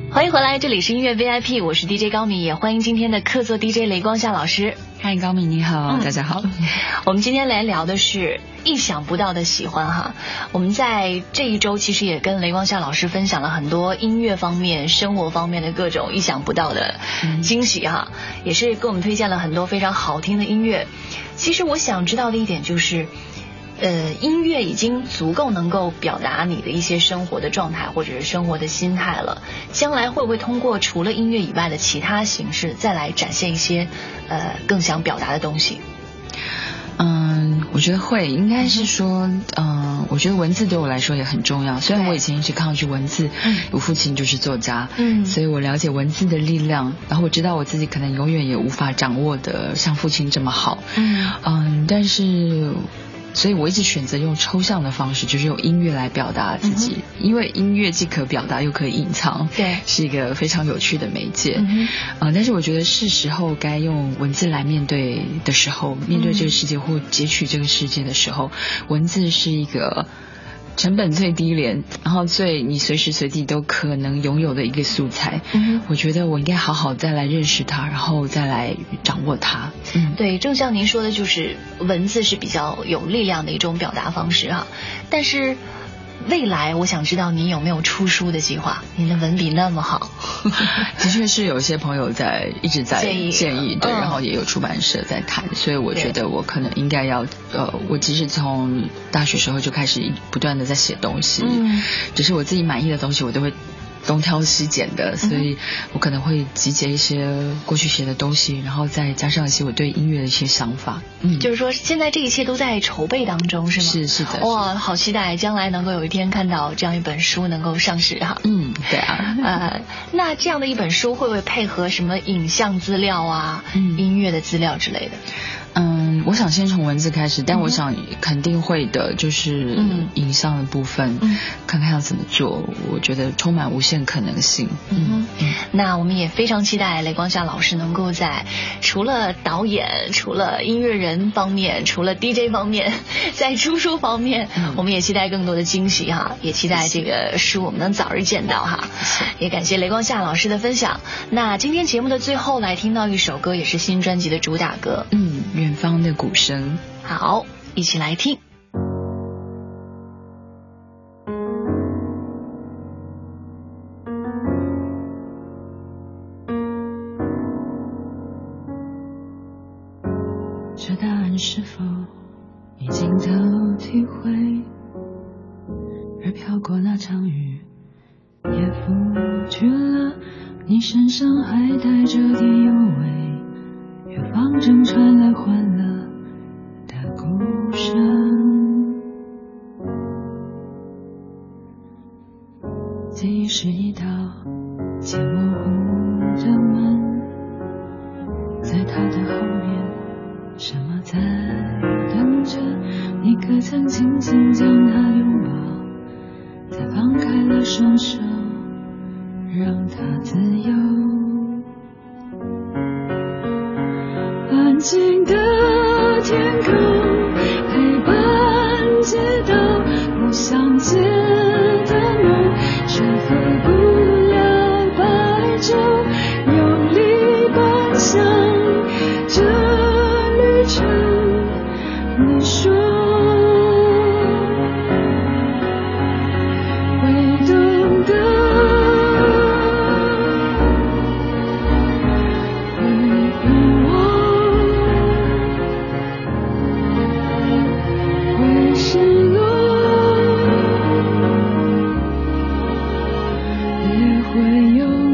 欢迎回来，这里是音乐 VIP， 我是 DJ 高敏，也欢迎今天的客座 DJ 雷光夏老师。 嗨，高敏你好，大家好。 我们今天来聊的是意想不到的喜欢哈。我们在这一周其实也跟雷光夏老师分享了很多音乐方面、生活方面的各种意想不到的惊喜哈，也是给我们推荐了很多非常好听的音乐。其实我想知道的一点就是。音乐已经足够能够表达你的一些生活的状态或者是生活的心态了，将来会不会通过除了音乐以外的其他形式再来展现一些更想表达的东西？ 我觉得会，应该是说我觉得文字对我来说也很重要，虽然我以前一直抗拒文字，我父亲就是作家，所以我了解文字的力量，然后我知道我自己可能永远也无法掌握的像父亲这么好，但是所以我一直选择用抽象的方式，就是用音乐来表达自己，因为音乐既可表达又可以隐藏， 对， 是一个非常有趣的媒介。但是我觉得是时候该用文字来面对的时候，面对这个世界或截取这个世界的时候，文字是一个成本最低廉，然后你随时随地都可能拥有的一个素材。我觉得我应该好好再来认识它，然后再来掌握它。 对，正像您说的，就是文字是比较有力量的一种表达方式哈。但是未来我想知道您有没有出书的计划？您的文笔那么好。 的确是有一些朋友一直在建议，对，然后也有出版社在谈，所以我觉得我可能应该要我其实从大学时候就开始不断的在写东西，只是我自己满意的东西我都会东挑西拣的，所以我可能会集结一些过去写的东西，然后再加上一些我对音乐的一些想法。 就是说现在这一切都在筹备当中是吗？ 是的。 哇，好期待将来能够有一天看到这样一本书能够上市哈。 对啊。 那这样的一本书会不会配合什么影像资料啊、音乐的资料之类的？ 我想先从文字开始，但我想肯定会的，就是影像的部分，看看要怎么做，我觉得充满无限可能性。 那我们也非常期待雷光夏老师能够在除了导演、除了音乐人方面、除了 DJ 方面，在出书方面，我们也期待更多的惊喜哈，也期待这个书我们能早日见到哈。也感谢雷光夏老师的分享。那今天节目的最后来听到一首歌，也是新专辑的主打歌， 远方的鼓声。 好，一起来听。 这答案是否已经都体会？而飘过那场雨也拂去了你身上还带着点幽味，远方正传来欢乐的鼓声。记忆是一道渐模糊的门，在它的后面什么在等着你？可曾轻轻将它拥抱，再放开了双手让它自由。安静的天空陪伴街道，不想接的梦，却喝不了白酒，用力奔向这旅程。你说会懂得，会遗忘，会失落，也会有